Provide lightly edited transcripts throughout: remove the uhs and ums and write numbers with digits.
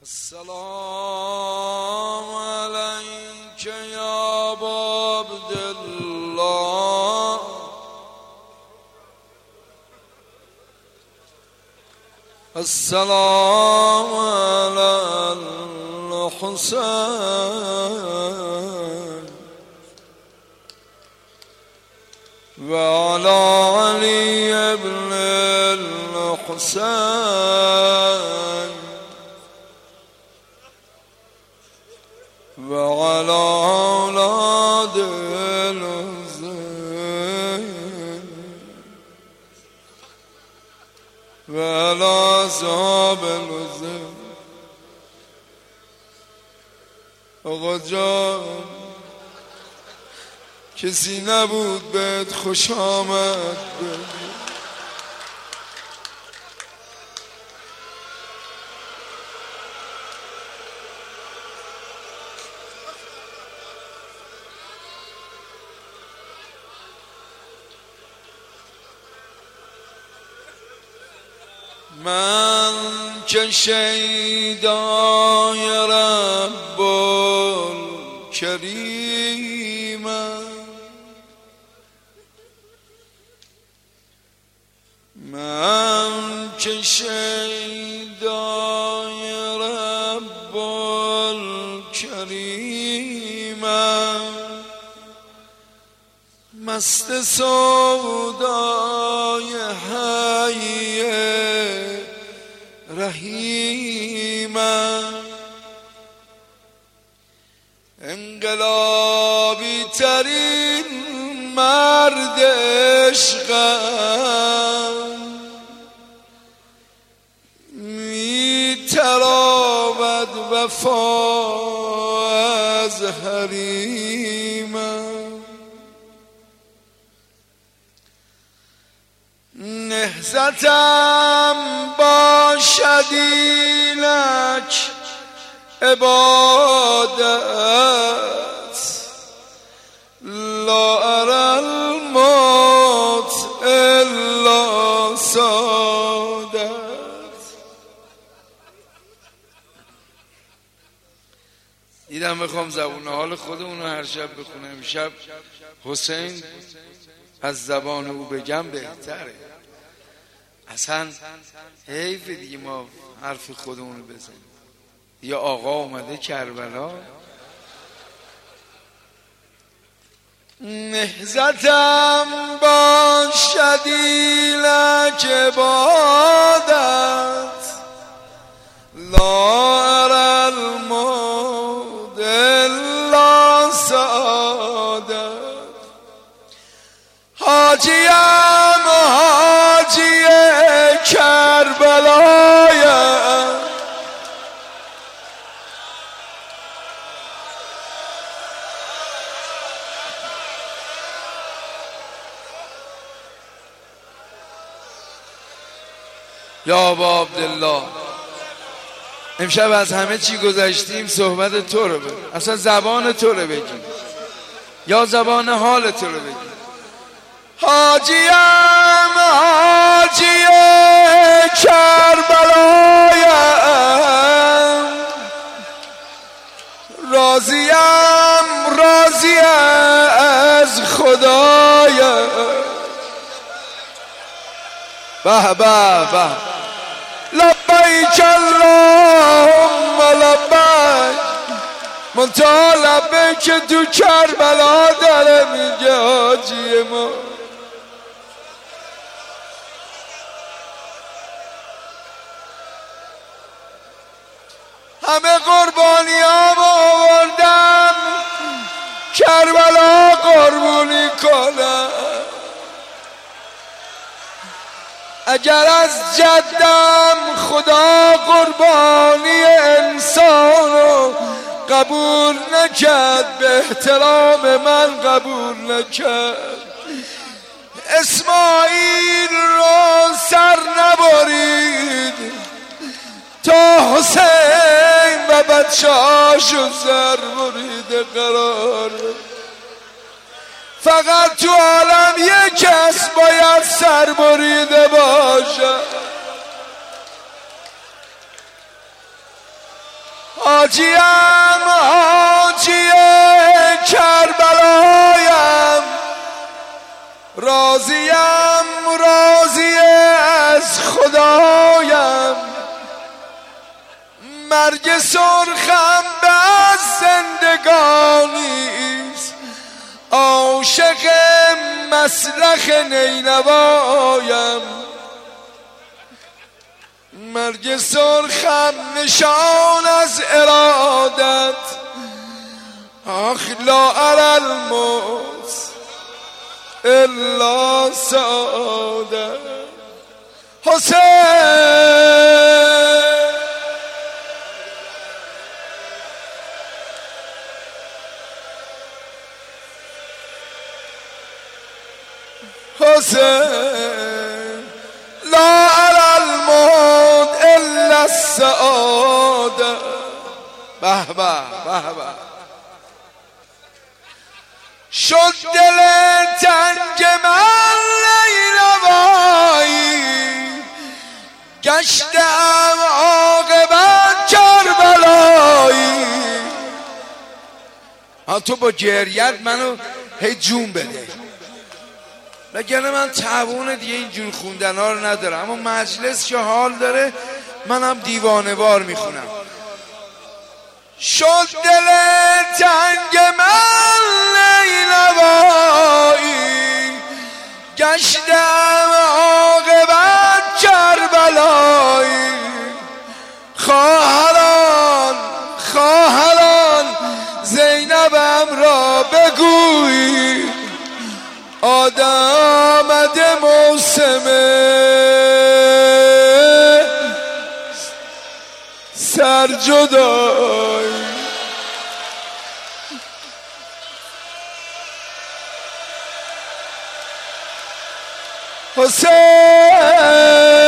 السلام عليك يا أبا عبد الله السلام على الحسين وعلى علي بن الحسين وعلى أولاد الحسين وعلى أصحاب الحسين. آقا جان کسی نبود بهت خوش آمد بگی. من که شیدای رب الکریمم، من که شیدای رب الکریمم، مست سودای حی رحیمم، انقلابی ترین مرد عشقم، می تراود وفا از حریمم، نهضتم باشد اینک عبادت، لا اری الموت الا سعادت. دیدم بخوام زبون حال خودمون رو هر شب بخونم. امشب حسین از زبان او بگم بهتره. اصلا حیف دیگه ما حرف خودمون رو بزنیم. یا آقا اومده کربلا. نهضتم باشد اینک عبادت، لا اری الموت الا سعادت. حاجیم حاجی کربلایم، یا ابا عبدالله امشب از همه چی گذشتیم صحبت تو رو بگیم، اصلا زبان تو رو بگیم یا زبان حال تو رو بگیم. حاجیم حاجی کربلایم، راضیم راضی از خدایم. به به به لبیک اللهم لبیک. منتها لبیک تو کربلا داره میگه حاجی ما. همه قربانیام آوردم کربلا قربونی کنم. اگر از جدم خدا قربانی انسانو قبول نکرد، به احترام من قبول نکرد. اسماعیل رو سر نبرید تا حسین و بچه هاشو سر بریده قرار. فقط تو عالم یک کس باید سر بریده باشه. حاجیم حاجی کربلایم، راضیم راضی از خدایم، مرگ سرخم به از زندگانیست، عاشق مسلخ نینوایم، مرگ سرخم نشان از ارادت، آخ لا اری الموت الا سعادت. حسین حسین لا اری الموت الا السعادة. به به به به. شد دل تنگ من لیلوایی، گشتم عاقبت کربلایی. تو با گریت منو هی جون بده، وگرنه من تعبون دیگه اینجور خوندن ها رو ندارم، اما مجلس که حال داره منم دیوانه وار میخونم. شد دل تنگ من لیلوایی، گشتم عاقبت کربلایی. خواهران خواهران زینبم را بگوی، آمد موسم سرجدایی. حسین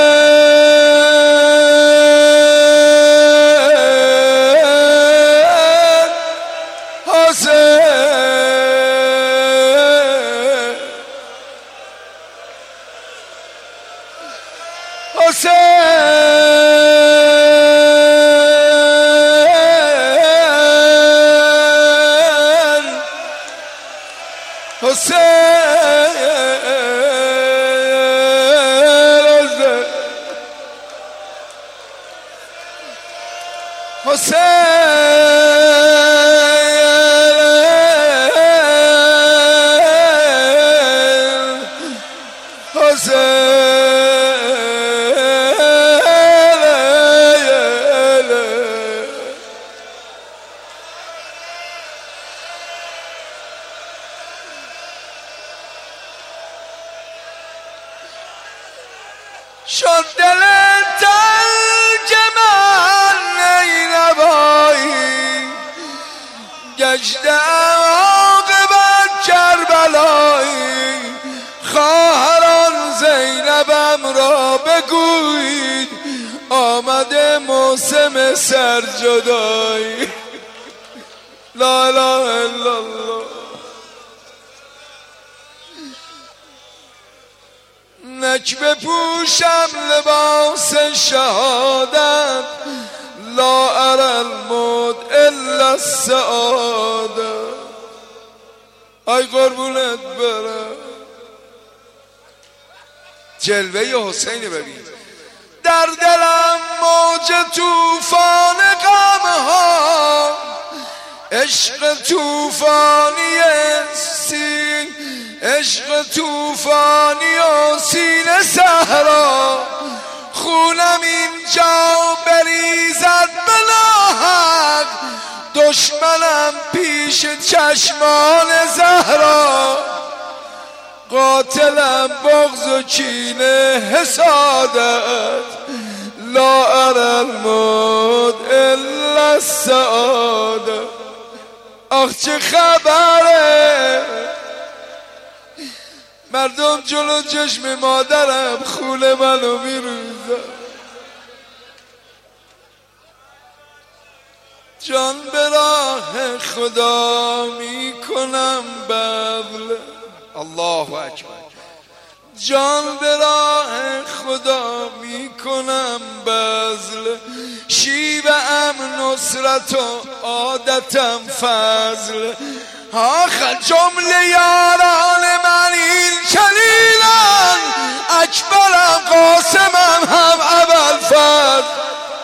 شد دل تنگ من نینوایی، گشتم عاقبت کربلایی. خواهران زینبم را بگویید، آمده موسم سرجدایی. لا اله الا الله. نک بپوشم لباس شهادت، لا اری الموت الا السعادة. ای قربونت برم. جلوه حسین ببین. در دلم موج توفان غم ها، عشق توفانی سین، عشق توفانی و سینه صحرا. خونم اینجا بریزد بلاحق، دشمنم پیش چشمان زهرا. قاتلم بغض و کینه حسادت، لا اری الموت الا السعادة. آخ چه خبره، مردم جلو چشم مادرم خون منو میروزن. جان به راه خدا میکنم بذل، الله اکبر. جان به راه خدا میکنم بذل، شیب ام نصرت و عادتم فضل. آخر جمله یاران من این چنینن، اکبرم قاسمم هم ابوالفضل.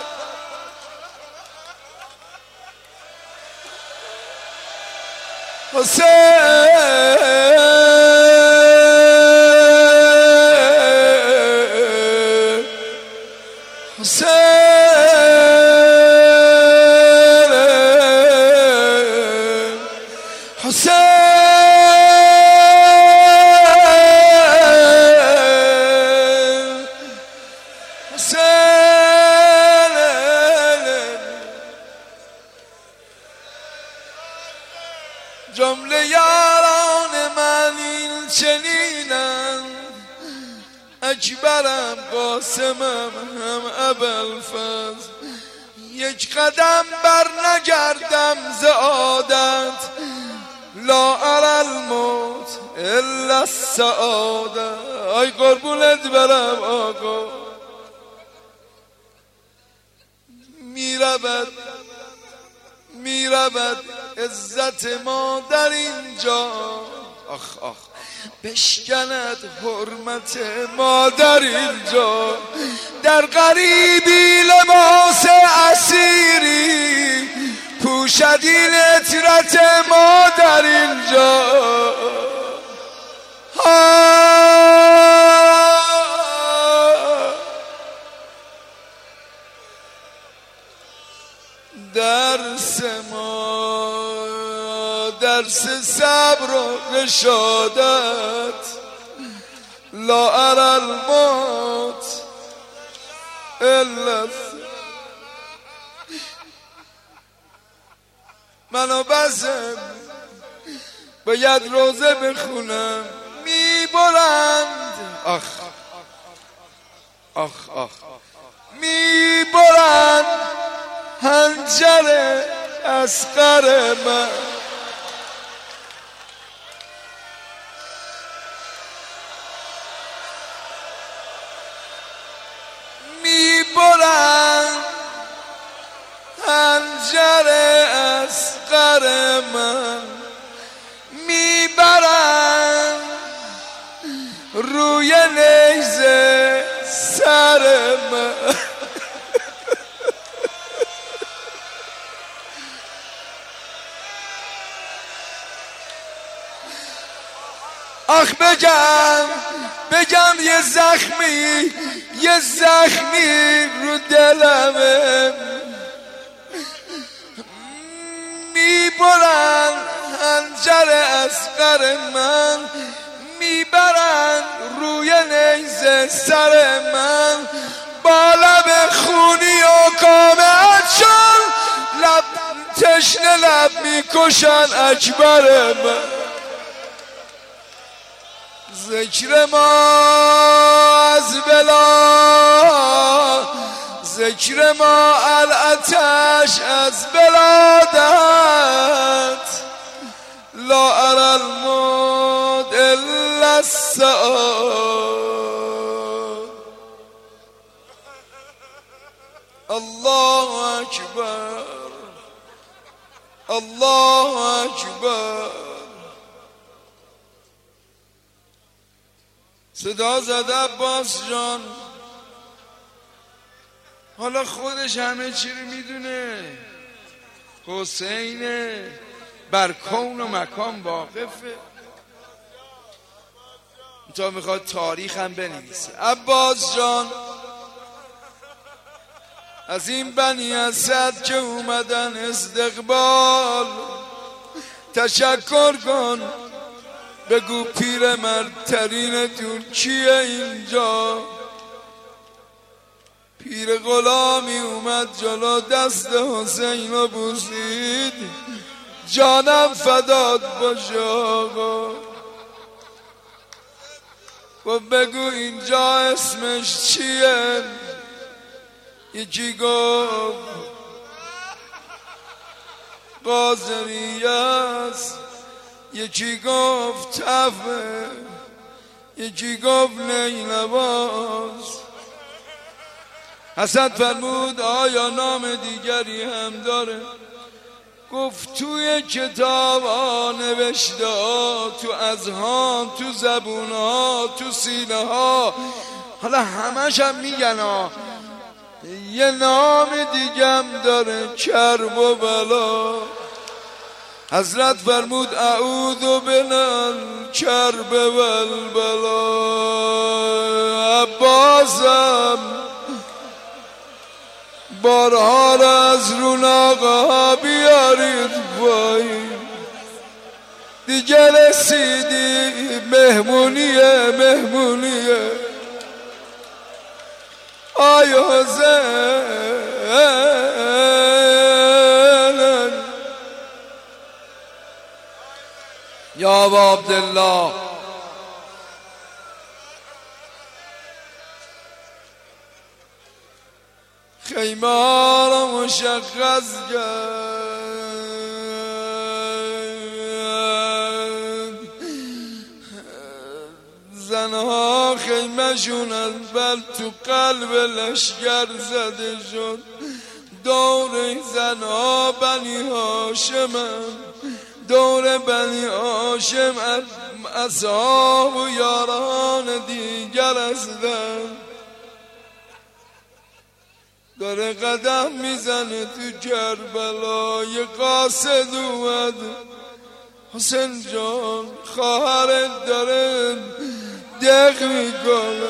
جمله یاران من این چنینم، اکبرم قاسمم هم ابوالفضل. یک قدم بر نگردم ز عادت، لا اری الموت الا السعادت. ای قربونت برم آقا. میرود عزت ما در اینجا، آخ آخ بشکند حرمت ما در اینجا. در غریبی لباس اسیری، پوشدین عطرت ما در اینجا. درس صبر و رشادت، لا اری الموت الا. منو بزم باید روزه بخونم، میبرند آخ آخ آخ میبرند حنجر اصغر من. میبرند حنجر اصغر من، میبرند روی نیزه سر من. آخ بگم یه زخمی رو دلمه، میبرن حنجر اصغر من، میبرن روی نیزه سر من. با لب خونی و کامه‌شان لب تشنه لب میکشن اکبر من. ذکر ما از بلا، ذکر ما الاتش از بلادت، لا اری الموت الا السعاد. الله اکبر الله اکبر. صدا زده عباس جان. حالا خودش همه چی رو میدونه، حسین بر کون و مکان واقفه، تا میخواد تاریخ هم بنویسه. عباس جان از این بنی اسد که اومدن استقبال تشکر کن، بگو پیر مردترینتون کیه اینجا. پیر غلامی اومد جلو دست حسین رو بوسید، جانم فدات باشه آقا. و بگو اینجا اسمش چیه؟ یکی گفت قاضریه است، یکی گفت تفه، یکی گفت نیلباز. حسن فرمود آیا نام دیگری هم داره؟ گفت توی کتاب ها نوشته ها، تو اذهان، تو زبون ها، تو سینه ها، حالا همش هم میگن ها، یه نام دیگم داره، کرب و بلا. حضرت فرمود اعوذ من الکرب و البلا. عباسم بارها را از رون آقا بیارید پایین، دیگه رسیدی مهمونیه مهمونیه. آی حسین یا ابا عبدالله، خیمه ها را مشخص کرد، زنها خیمه شون از بل تو قلب لشگر زده شد. دور زنها بنی هاشمن، دور بنی هاشم اصحاب و یاران دیگر هستند. داره قدم میزنه تو کربلا، یه قاصد اومد، حسین جان خواهرت داره دق میکنه.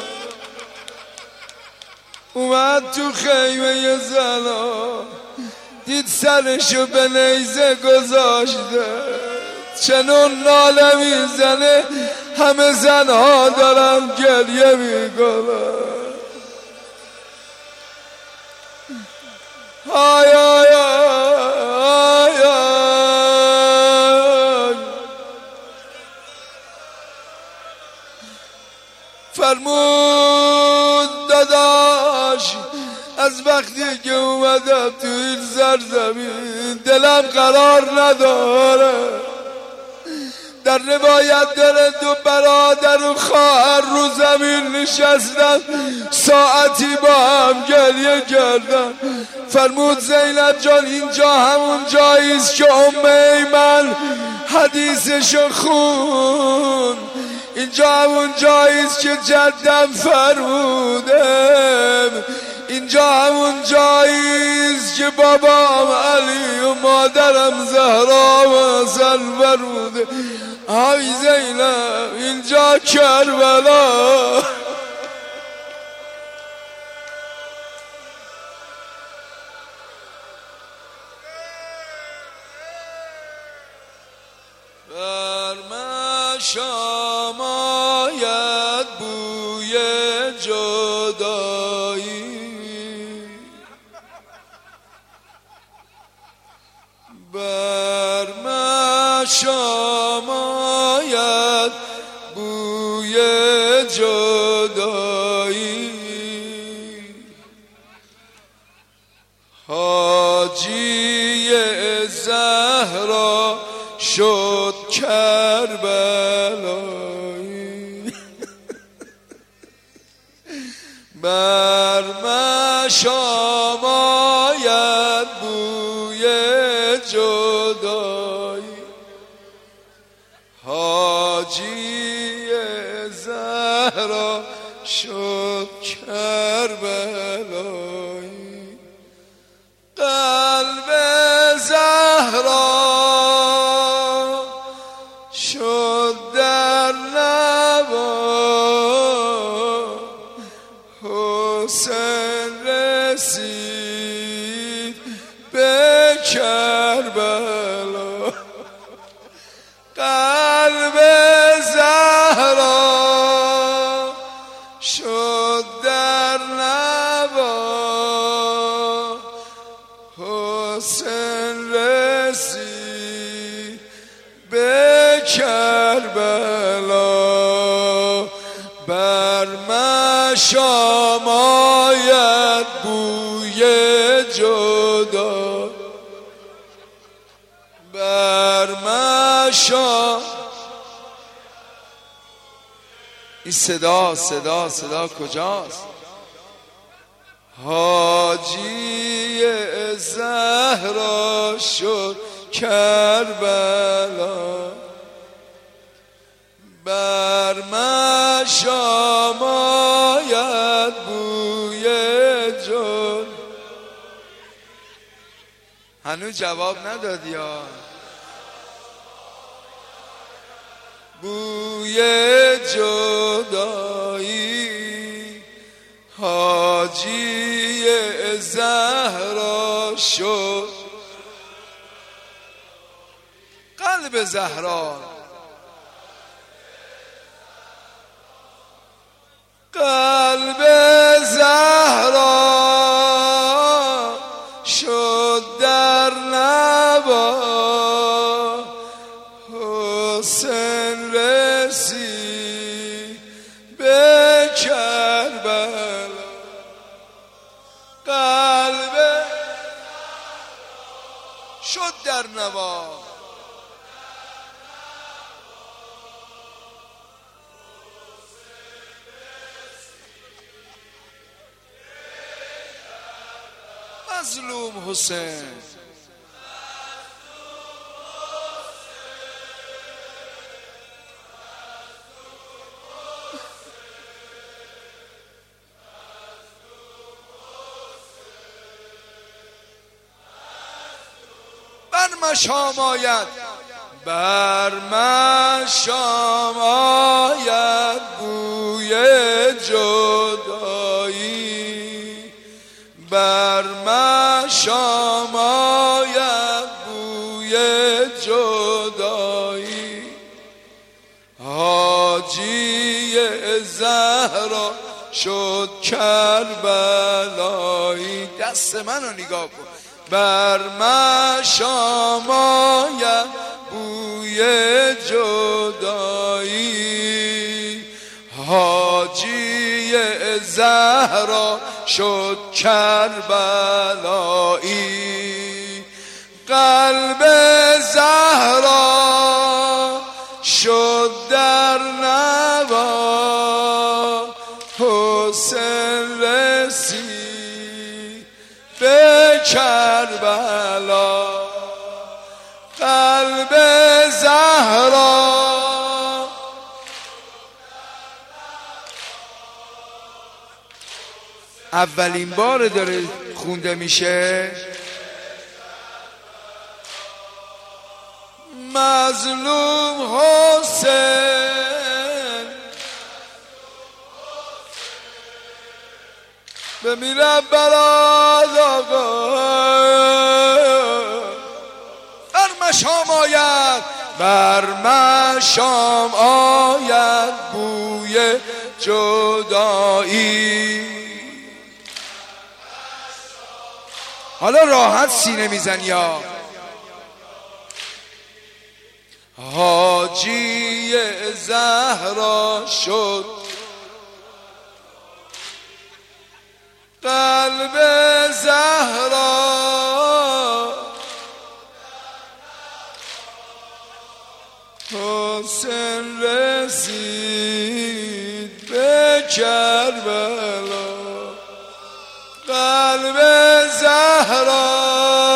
اومد تو خیمه زنا، دید سرشو به نیزه گذاشته، چنون ناله میزنه همه زنها دارن گریه میکنن. آی آی آی آی. فرمود داداش از وقتی که اومدم تو این سرزمین دلم قرار نداره. در روایت داره دو برادر و خواهر رو زمین نشستن، ساعتی با هم گریه کردن. فرمود زینب جان اینجا همون جاییست که ام ایمن حدیثشو خون، اینجا همون جاییست که جدم فرموده، اینجا همون جاییست که بابام علی و مادرم زهرا و حسن فرموده. آی زینب اینجا کربلا. بر مشام آید بوی جدایی، بر مشام آید بوی جدایی. حاجی زهرا شد کربلایی، بر مشام آید بوی جدایی. حاجی زهرا شد کربلایی، قلب زهرا شد در نوا، حسین رسید به کربلا. قلب زهرا شد در نوا، حسین رسید به کربلا. بر مشام آید بوی جدا، بر مشام. این صدا کجاست؟ حاجی زهرا شد کربلا، بر مشام آید بوی جان. هنوز جواب ندادی یا بوی جدایی، حاجی زهرا شد قلب زهرا، قلب زهرا شد در نوا، حسین رسی به کربلا، قلب شد در نوا. مظلوم حسین، بر مشام آید، بر مشام آید بوی جدایی، بر مشام آید بوی جدایی، حاجی زهرا شد کربلایی. دست منو نگاه کن، بر مشام آید بوی جدایی، حاجی زهرا شد کربلایی، قلب زهرا شد در نوا، حسین رسی به کربلا، قلب زهرا. اولین بار داره خونده میشه. مظلوم حسین بمیره برات آقا، بر مشام آید، بر مشام آید بوی جدایی. حالا راحت سینه میزنی یا حاجی زهرا شد قلب زهرا، حسین رسید به کربلا، قلب زهرا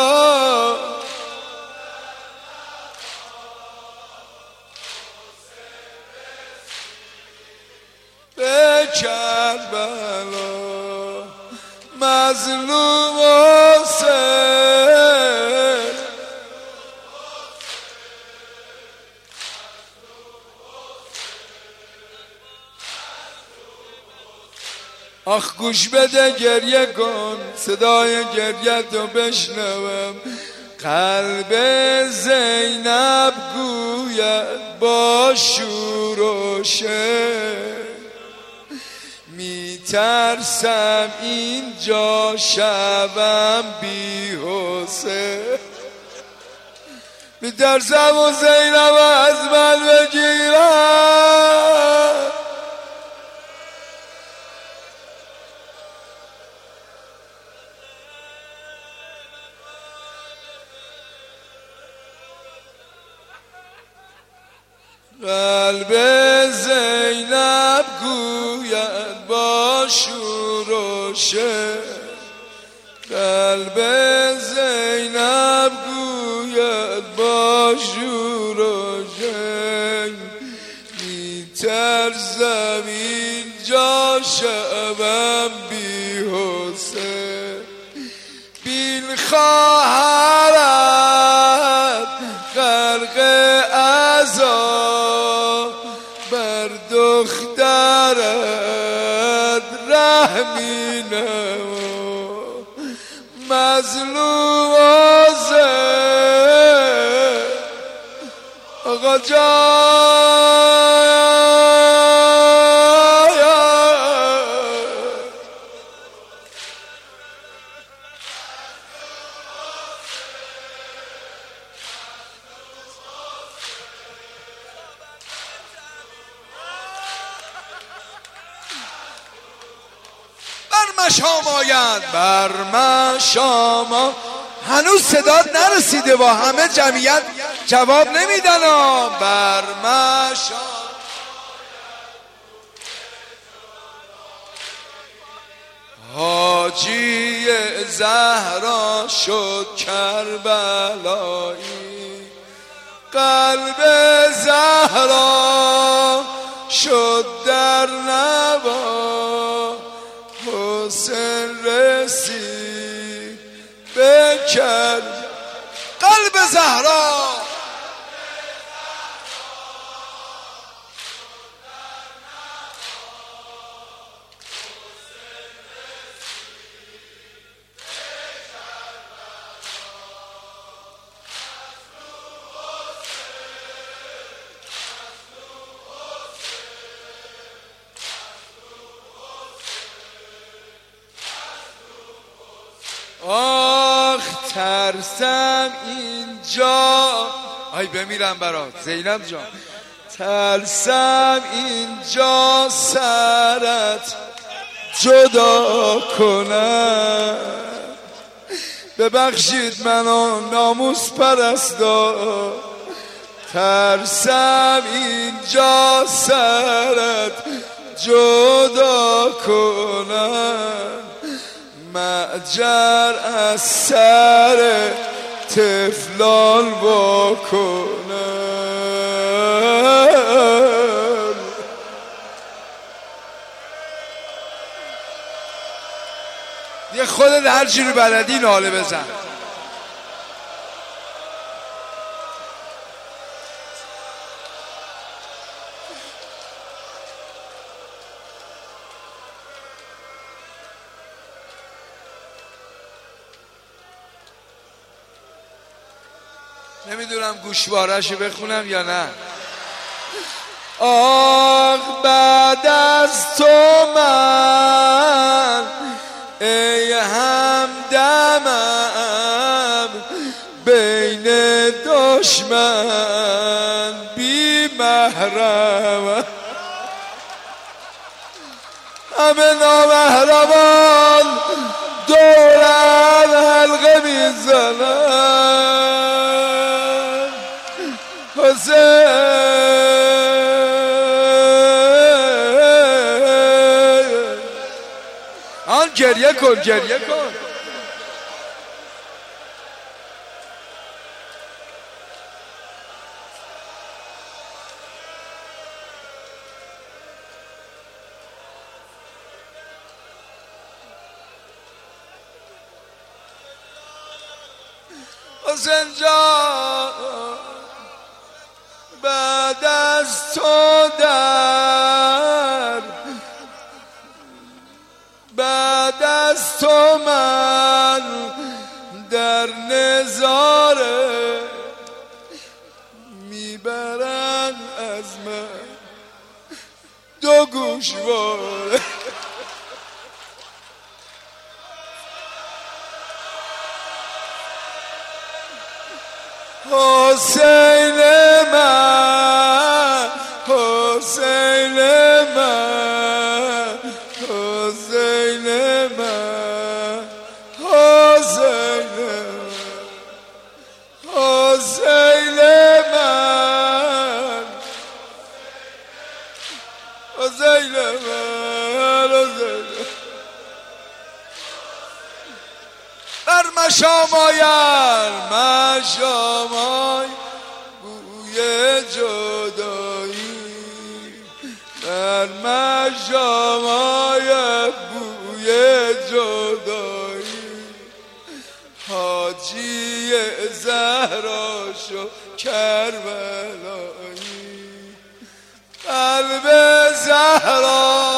به کربلا، مظلوم حسین آخ گوش بده گریه کن، صدای گریه تو بشنوم، قلب زینب گوید با شور و شر، میترسم اینجا شبم بی‌حوصله، میترسم و زینب از من بگیرم، قلب زینب گوید با شور و شر. هستم اینجا شبم بی حسین بین خواهرت غرق عذاب بر دخترت رحمی نما مظلوم آقا جان بر من شما هنوز صدات نرسیده با همه جمعیت جواب نمیدن بر من حاجی زهرا شد کربلایی قلب زهرا شد در نوا حسین رسید به قلب زهرا آخ ترسم اینجا ای بمیرم برات زینب جان ترسم اینجا سرت جدا کنم ببخشید منو ناموس پرستا ترسم اینجا سرت جدا کنم معجر از سر طفلان بکنم یه خودت هر جوری بلدی ناله بزن نمیدونم گوشواره‌شو بخونم یا نه آخ بعد از تو من ای همدمم بین دشمن بی محرم همه نامحرمان دورن حلقه میزنن حسین آن گریه کن گریه کن حسین جان بعد از تو بعد از تو من در نظاره میبرن از من دو گوشواره حسین من حسین من حسین من حسین حسین من حسین من بر مشامایر مشامای بوی جدایی بر در مشامای بوی جدایی حاجی زهرا شو کربلایی قلب زهرا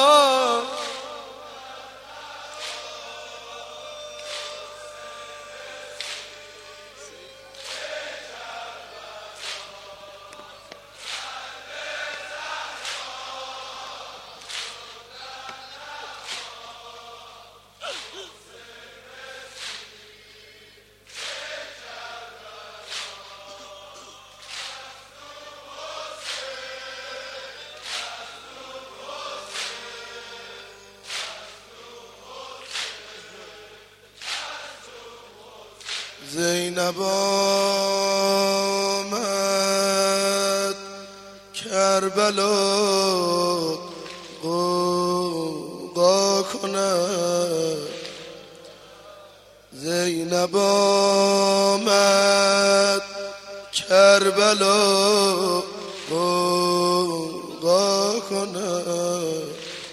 زینب آمد کربلا غوغا کند زینب آمد کربلا غوغا کند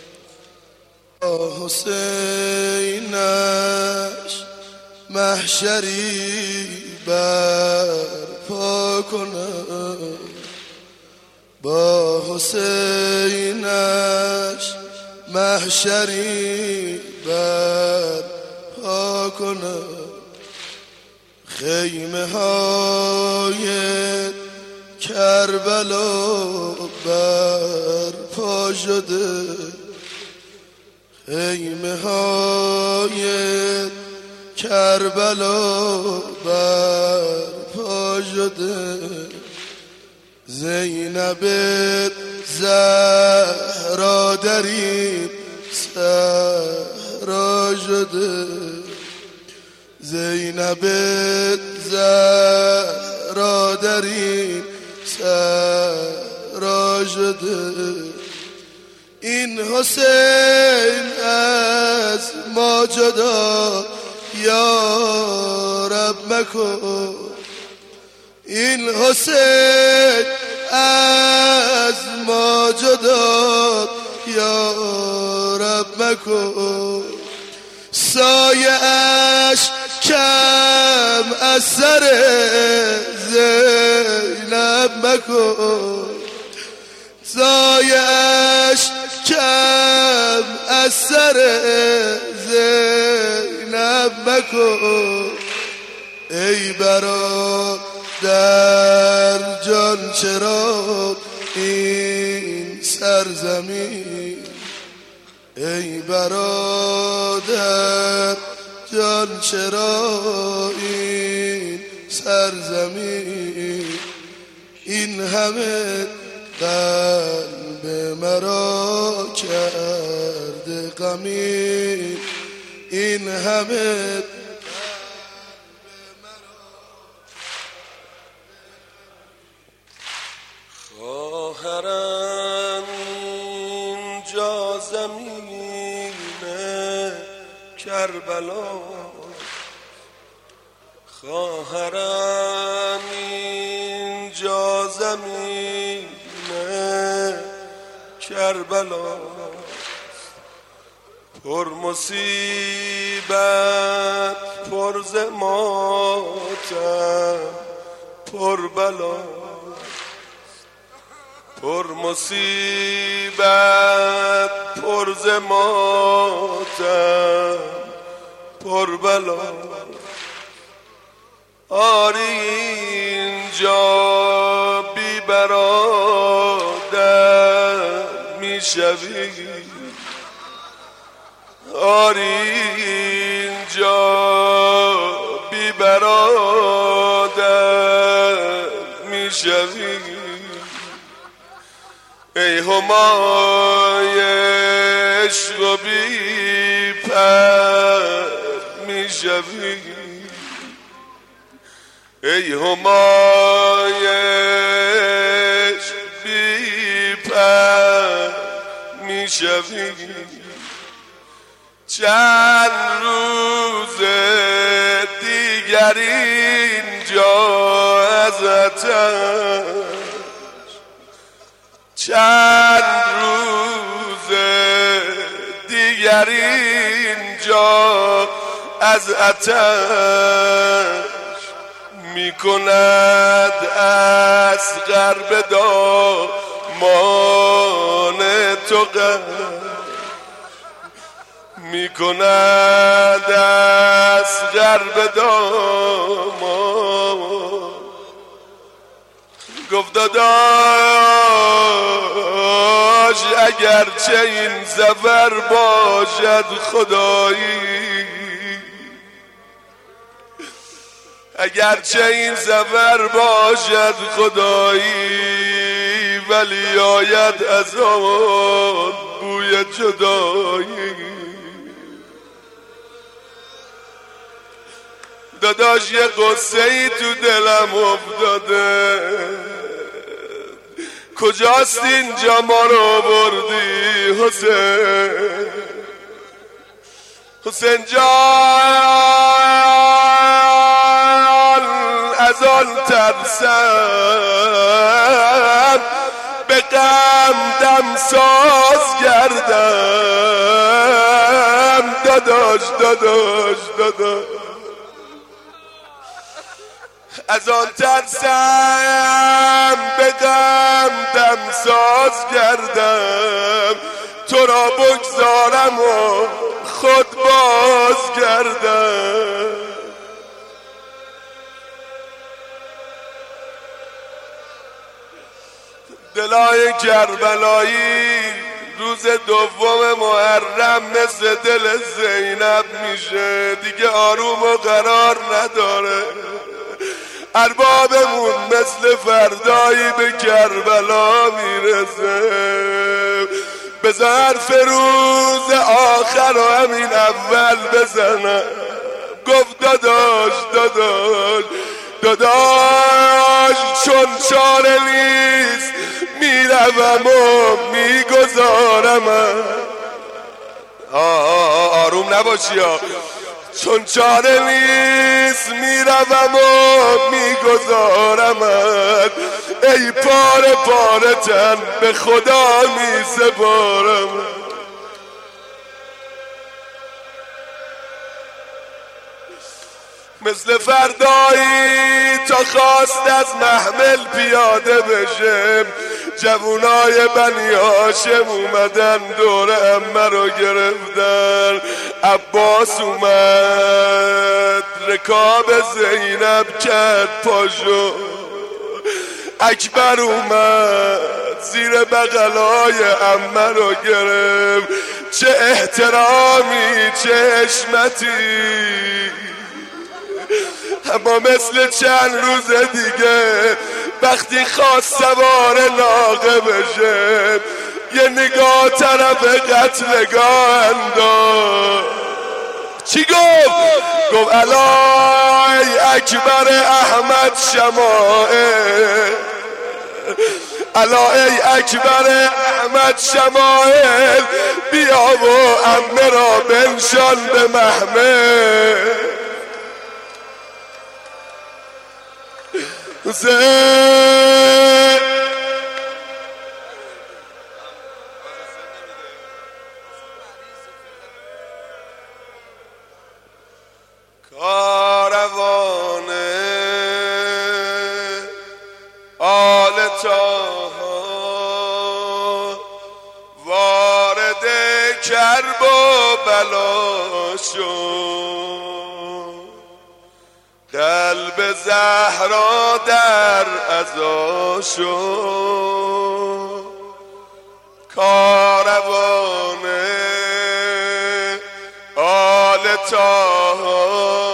حسینش محشری برپا کند با حسینش محشری برپا کند خیمه های کربلا برپا شده خیمه های کربلا برپا شده زینب زهرا در این صحرا شده زینب زهرا در این صحرا شده این حسین از ما جدا یا رب مکن این حسین از ما جدا یا رب مکن سایه اش کم از سر زینب مکن سایه اش کم از سر زینب مکن ای برادر جان چرا این سرزمین ای برادر جان چرا این سرزمین این همه قلب مرا کرده غمین این همه خواهرم اینجا زمین کربلا خواهرم اینجا زمین کربلا پر مصیبت پر ز ماتم پر بلا پر مصیبت پر ز ماتم پر بلا آری اینجا بی برادر می شوی آری اینجا بی برادر می شوی ای همای عشق و بی پر می شوی ای همای عشق بی پر می شوی چند روز دیگر اینجا ازت چند روز دیگر اینجا از آتش میکند اصغر به دامان تو میکند اصغر به دامان. گفت داداش اگرچه این زفر باشد خدایی، اگرچه این زفر باشد خدایی، ولی آید از آن بوی جدایی. داداش یه قصه ای تو دلم افتاده، کجاست اینجا ما رو بردی حسین؟ حسین جان از آن ترسم به غم دم ساز گردم. داداش داداش داداش از آن ترسم به غم دم ساز گردم، تو را بگذارم و خود باز گردم. دلای کربلایی روز دوم محرم مثل دل زینب میشه، دیگه آروم و قرار نداره. اربابمون مثل فردایی به کربلا میرسه، بذار حرف روز آخر و همین اول بزنم. گفت داداش داداش داداش چون چاره نیست میروم و میگذارم. آروم نباشی ها. چون چاره نیست میروم و میگذارمت، ای پاره پاره تن به خدا میسپارم. مثل فردایی تا خواست از محمل پیاده بشم، جوونای بنی هاشم اومدن دور عمه رو گرفتن. عباس اومد رکاب زینب کرد پاشو، اکبر اومد زیر بغلای عمه رو گرفت. چه احترامی چه حشمتی، اما مثل چند روز دیگه وقتی خواست سوار ناقه بشه یه نگاه طرف قتلگاه انداخت. چی گفت؟ گفت الای اکبر احمد شمائل، الای اکبر احمد شمائل، بیا و عمه را بنشان به محمل. حسین کاروان آل طاها وارد کرب و بلا شد، قلب زهرا در عزا شد. کاروان آل طاها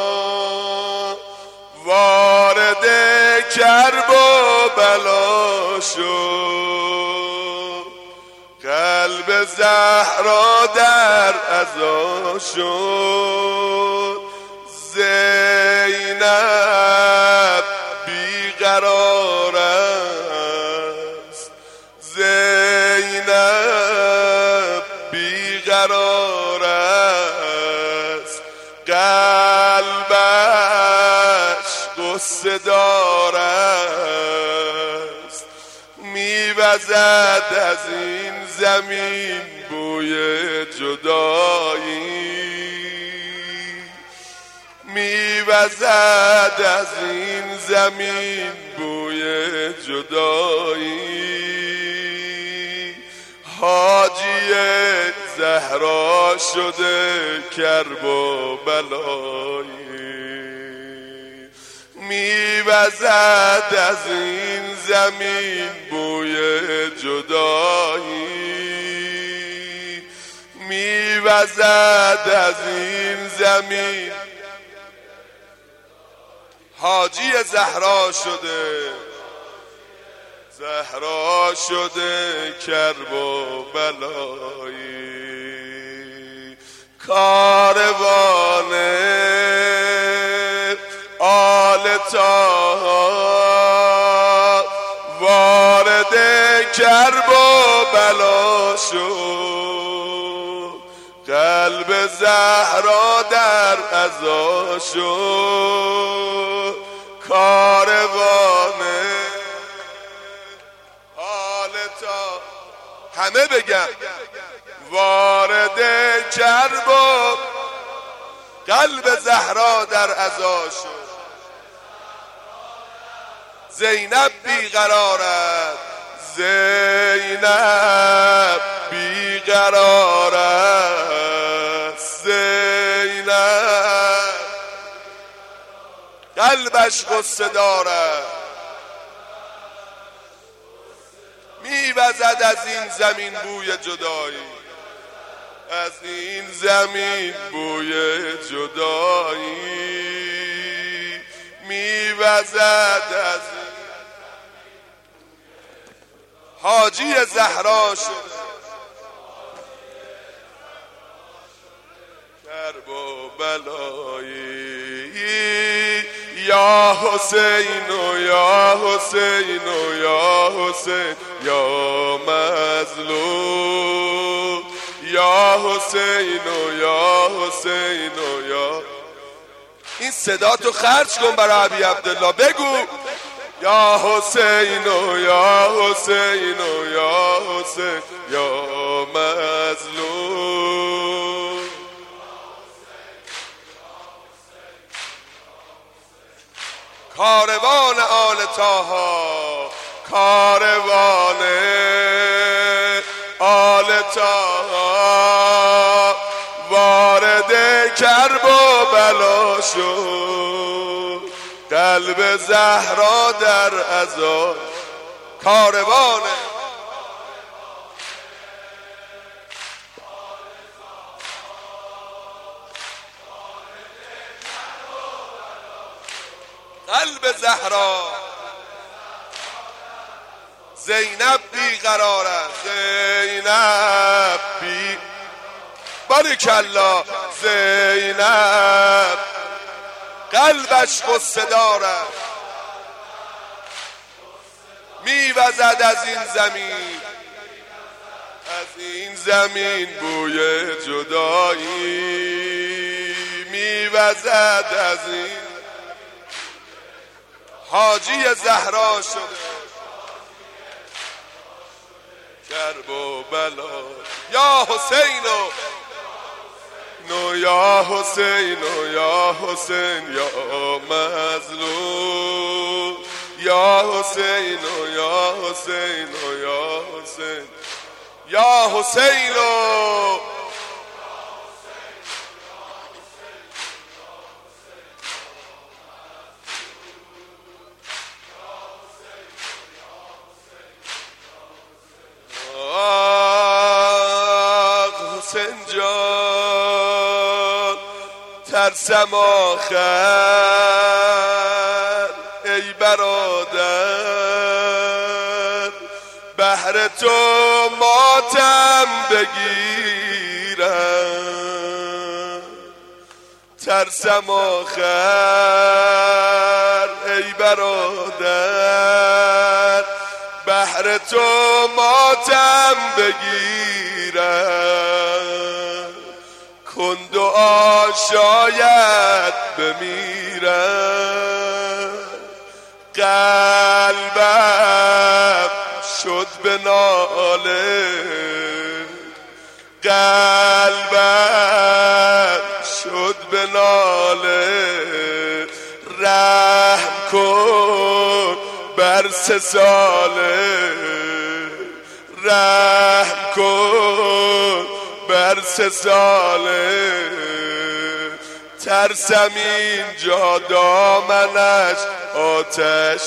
وارد کرب و بلا شد، قلب زهرا در عزا شد. زینب بیقرار است، زینب بیقرار است، قلبش غصه دار است. میوزد از این زمین بوی جدایی، میوزد از این زمین بوی جدایی. حاجی زهرا شده کرب و بلایی، میوزد از این زمین بوی جدایی، میوزد از این زمین. حاجی زهرا شده، زهرا شده کرب و بلایی. کاروان آل طه وارد کرب و بلا شد، قلب زهرا در عزا شد. کاروان آل طه همه بگم وارد کرب و قلب زهرا در عزا شد. زینب بیقرارت، زینب بیقرارت، زینب قلبش غصه دارد. میوزد از این زمین بوی جدایی، از این زمین بوی جدایی. میوزد از حاجی زهرا شد کرب و بلایی. یا حسین و یا حسین و یا حسین یا مظلوم، یا حسین و یا حسین و یا. این صدا تو خرج کن برای ابی عبدالله، بگو یا حسین و یا حسین و یا حسین یا مظلوم. کاروان آل طه، کاروان آل طه وارد کرب و بلا شد، قلب زهرا در عزا. کاروان قلب زهرا. زینب بیقرار است، زینب بی بارکالله. زینب قلبش غصه دارد، میوزد از این زمین، از این زمین بوی جدایی. میوزد از این حاجی زهرا شده کرب و بلا. یا حسین و یا حسین و یا حسین یا مظلوم، یا حسین و یا حسین و یا حسین یا حسین و حسین جان ترسم آخر ای برادر، بهر تو ماتم بگیرم. ترسم آخر ای برادر، بهر تو ماتم بگیرم. کن دعا شاید بمیرم، قلبم شد به ناله، قلبم شد به ناله، رحم کن بر 3 ساله، رحم کن بر 3 ساله. ترسم اینجا دامنش آتش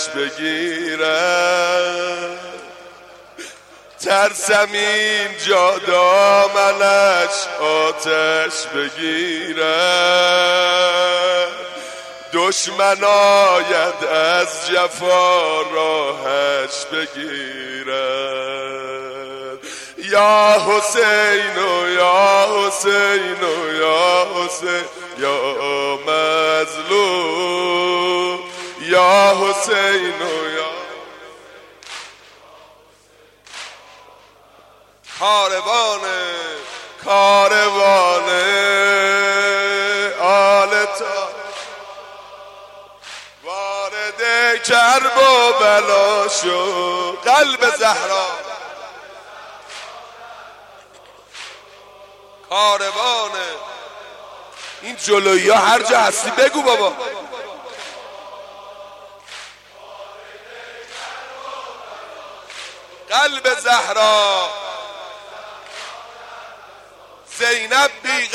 بگیرد، ترسم اینجا دامنش آتش بگیرد. دشمن آید از جفا راهش بگیرد. یا حسین و یا حسین و یا حسین یا مظلوم، یا حسین و یا کاروان آل تا وارد کرب و بلا شد. قلب زهرا کاروانه. این جلویی ها هر جا هستی بگو بابا. قلب زهرا زینب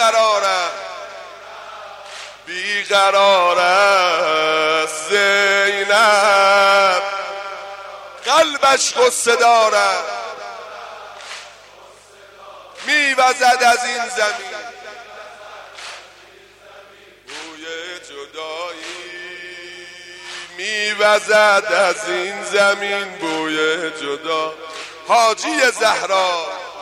بیقرار است زینب، قلبش غصه دارد، میوزد از این زمین بوی جدایی، میوزد از این زمین بوی جدا. حاجی زهرا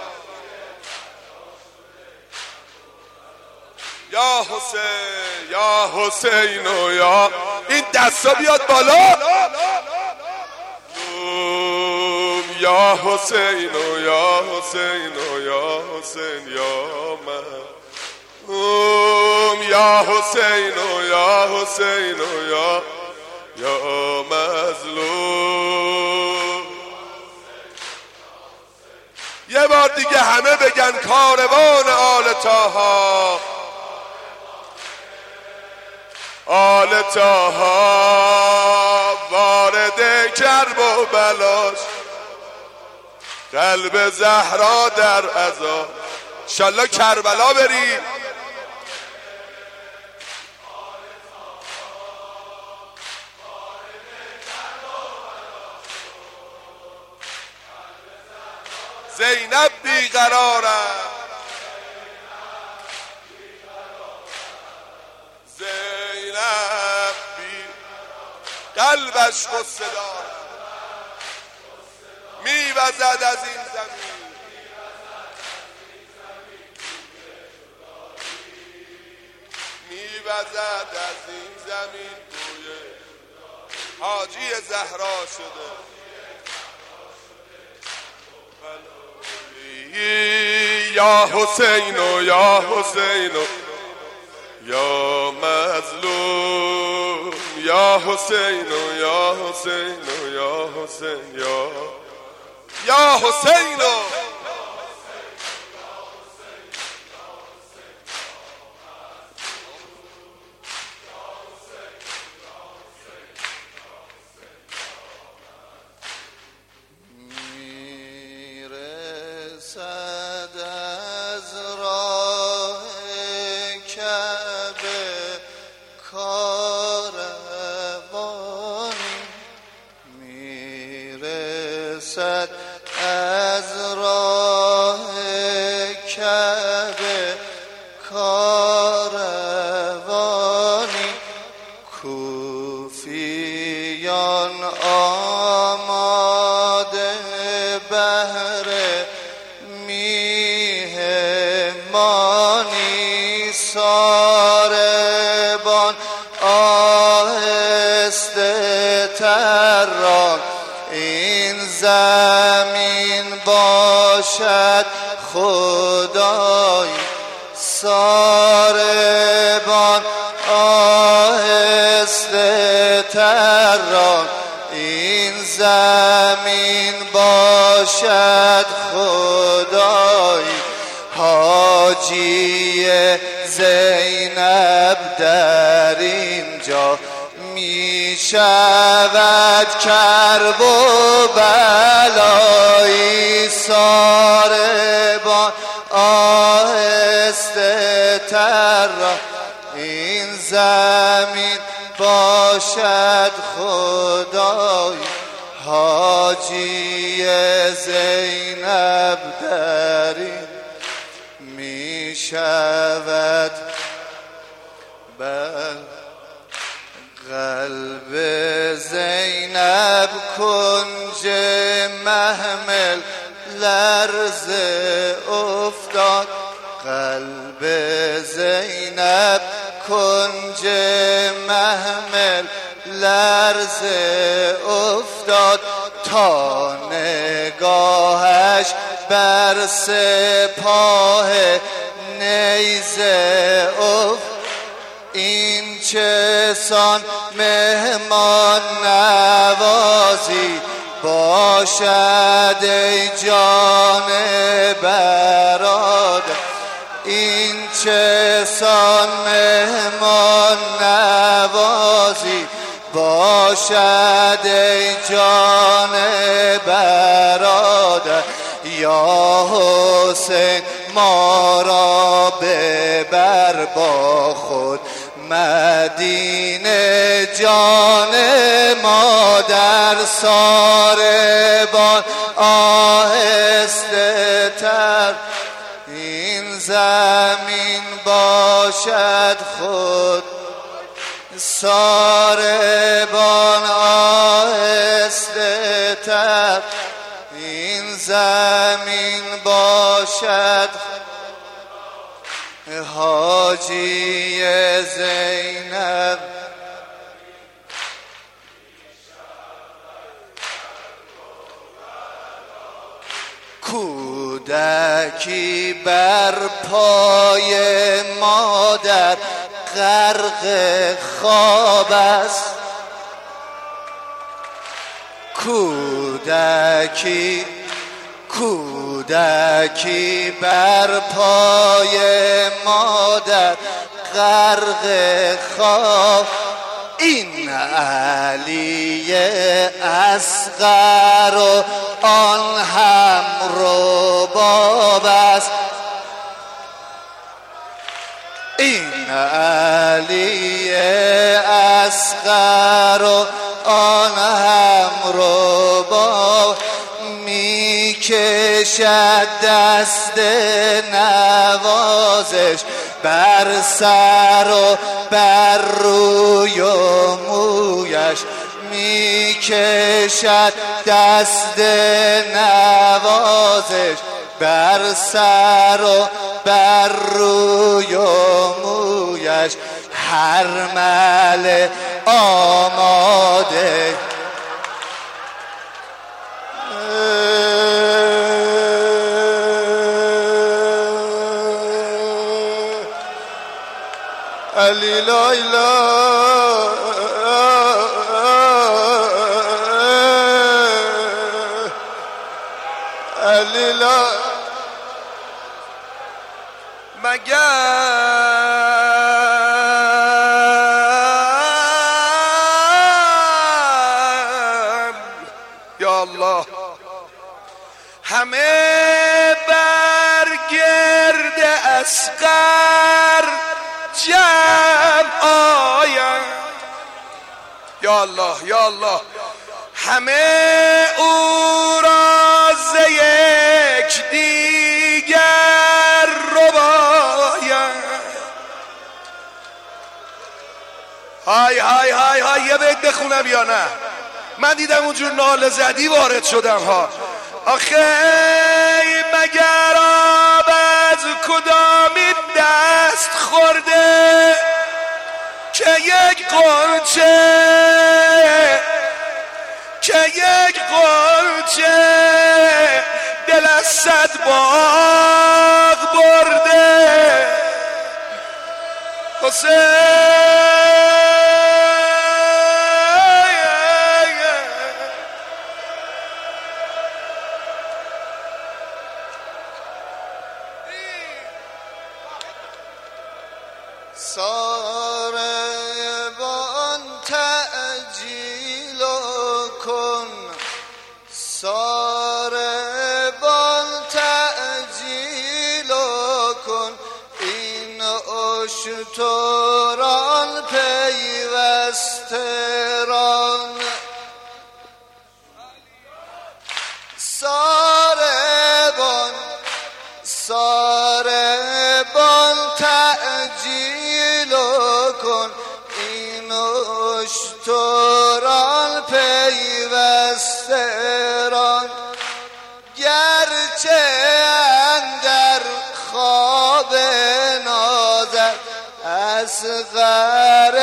یا حسین یا حسین و یا این دستا بیاد بالا. یا حسین و یا حسین و یا حسین یا من، یا حسین و یا حسین و یا مظلوم. یه بار دیگه همه بگن کاروان آل طاها، آل طاها وارد کرب و بلاش، قلب زهرا در عذاب. انشالله کربلا بریم. زینب بیقراره، زینب قلبش غصه دارد، میوزد از این زمین میوزد از این زمین بوی. حاجی زهرا شده یا حسین و یا حسین و یا مظلوم، یا حسین و یا حسین و یا حسین یا حسین و میرسد از راه کعبه کاروانی، میرسد از راه کعبه کاروانی، کوفیان آماده بهر میهمانی، ساربان آهسته تران، این زمین باشد خدای، ساربان آهسته تران، این این زمین باشد خدایی حاجی زینب در اینجا می شود کرب و بلایی ساربان آهسته تر این زمین باشد خدای حاجی زینب داریم می شود بر قلب زینب کنج محمل لرزه افتاد قلب زینب کنج محمل لرزه افتاد تا نگاهش بر سپاه نیزه افتاد این چه سان مهمان نوازی باشد ای جان برادر این چه سان مهمان نوازی باشد ای جان برادر یا حسین ما را ببر با خود مدینه جان مادر ساربان آهسته تر این زمین باشد خود ساربان آهسته تر این زمین باشد حاجی زینب کودکی بر پای مادر غرق خواب است کودکی بر پای مادر غرق خواب این علی اصغر و آن هم رباب است این علی اصغر و آن هم رباب می کشد دست نوازش بر سر و بر روی و مویش می کشد دست نوازش بر سر و بر روی و مویش هر مل آماده علی لا اله علی لا مگر یا الله همه برگرد اصغر جمع آیم یا الله یا الله همه او را ز یک دیگر ربایم های های های های یه بیت بخونم یا نه من دیدم اونجور ناله زدی وارد شدم ها آخه مگر آب از کدامین دست خورده که یک قنچه دل از صد باغ برده حسین اشتران پیوستران ساربان تعجیل کن این اشتران پیوستران گرچه اندر خواب نازد اصغر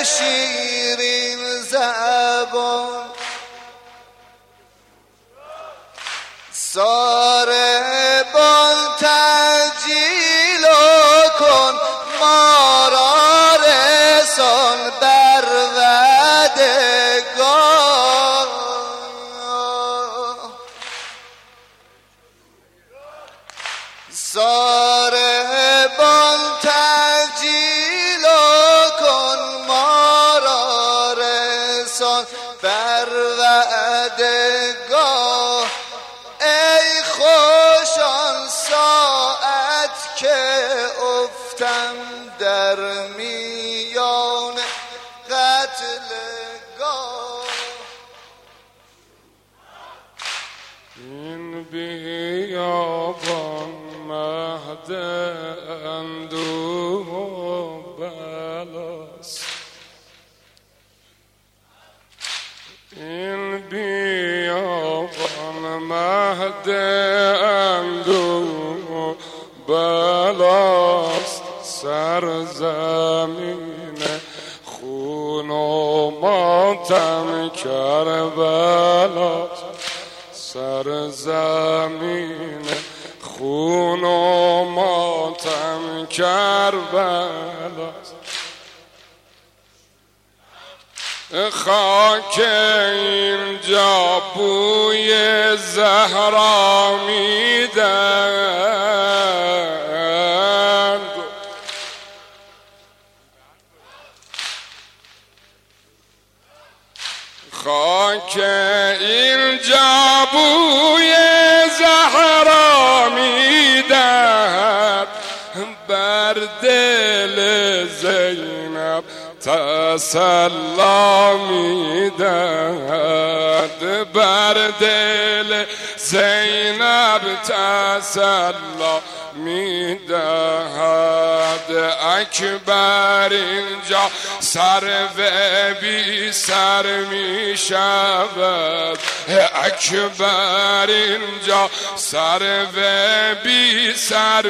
شیرین زبان ساربان تعجیل کن ما را رسان بر وعدگاه ساربان تعجیل کن ما را رسان بر وعدگاه ای خوش آن ساعت که افتم در میان قتلگاه این بیابان مهد اندوه و بلاست این بیابان مهد اندوه بلاست سرزمین خون و ماتم کربلاست سرزمین خون و ماتم کربلاست خاک اینجا بوی زهرا میدن خاک اینجا بوی زهرا میدن بر دل زینب تسلا میدهد بر دل زینب تسلا میدهد اکبر اینجا سر و بی سر میشود اکبر اینجا سر و بی سر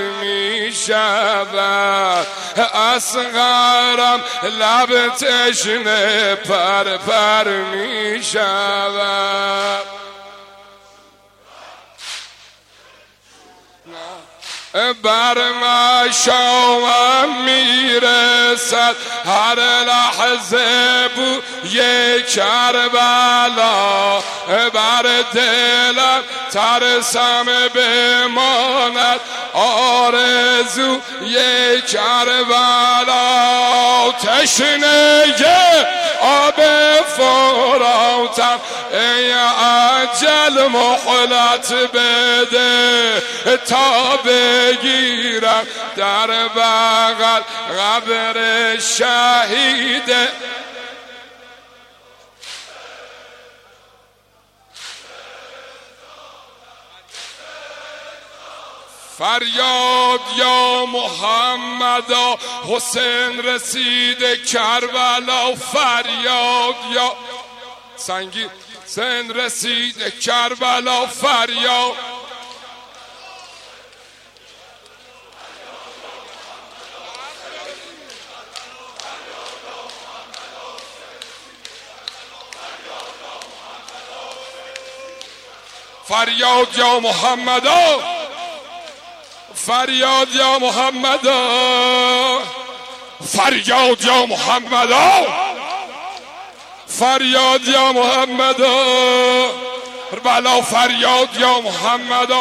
میشود اصغرم لب تشنه پر پر میشود بر مشامم میرسد هر لحظه بوی کربلا بر دلم ترسم بماند آرزوی کربلا تشنه آب فراتم ای اجل مهلت بده تا بگیرم در بغل قبر شهید فریاد یا محمدا حسین رسید کربلا فریاد یا سنگین حسین رسید کربلا فریاد فریاد یا محمدا فریاد یا محمدا فریاد یا محمدا فریاد یا محمدا بلا فریاد یا محمدا